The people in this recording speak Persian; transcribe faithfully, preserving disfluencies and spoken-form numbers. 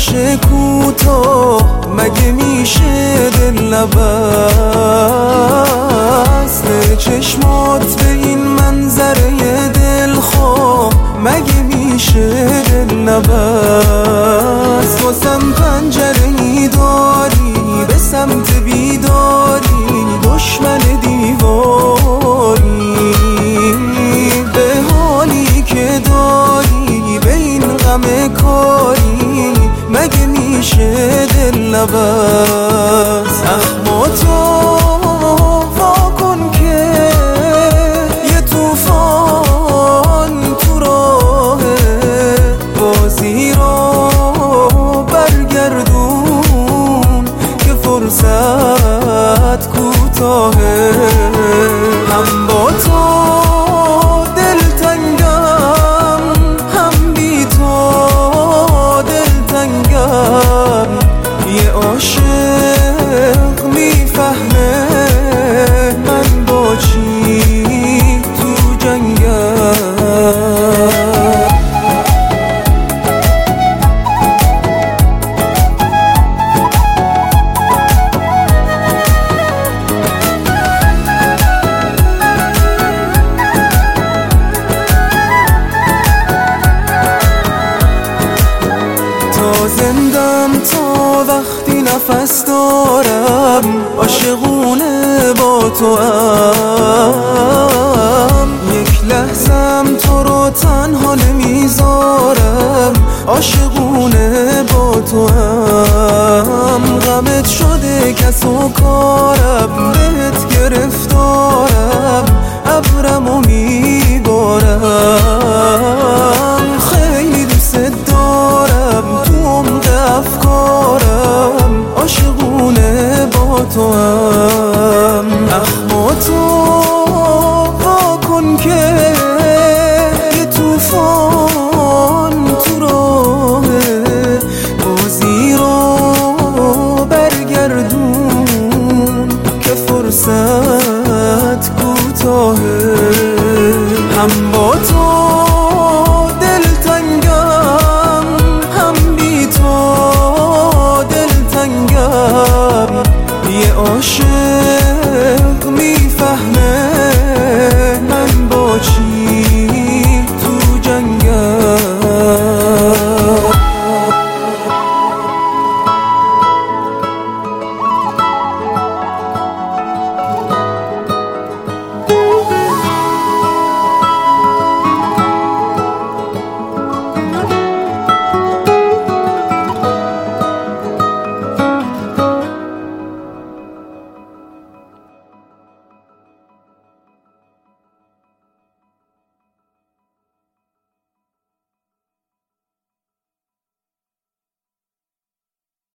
باشه کوتاه مگه میشه دل نبسته چشمات به این منظره دلخواه مگه میشه دل نبست واسم پنجره‌ای داری به سمت بیداری دشمن دیواری به حالی که داری به این غم کاری مگه میشه دل نبست اخما تو واکن که یه توفان تو راه بازی رو برگردون که فرصت کوتاهه هم با تو دلتنگم هم بی تو دلتنگم یه عاشق میفهمه من با چی تو جنگم زندم تا وقتی نفس دارم عاشقونه با تو هم یک لحظم تو رو تنها نمیذارم عاشقونه با تو هم غمت شده کس و کارم بهت گرفتارم ابرمو میبارم خیلی دوست دارم تو عمق افکارم عاشقونه با تو هم اخما تو واکن که یه توفان تو راه بازی رو برگردون که فرصت کوتاهه هم با تو دلتنگم هم بی تو دلتنگم یه عاشق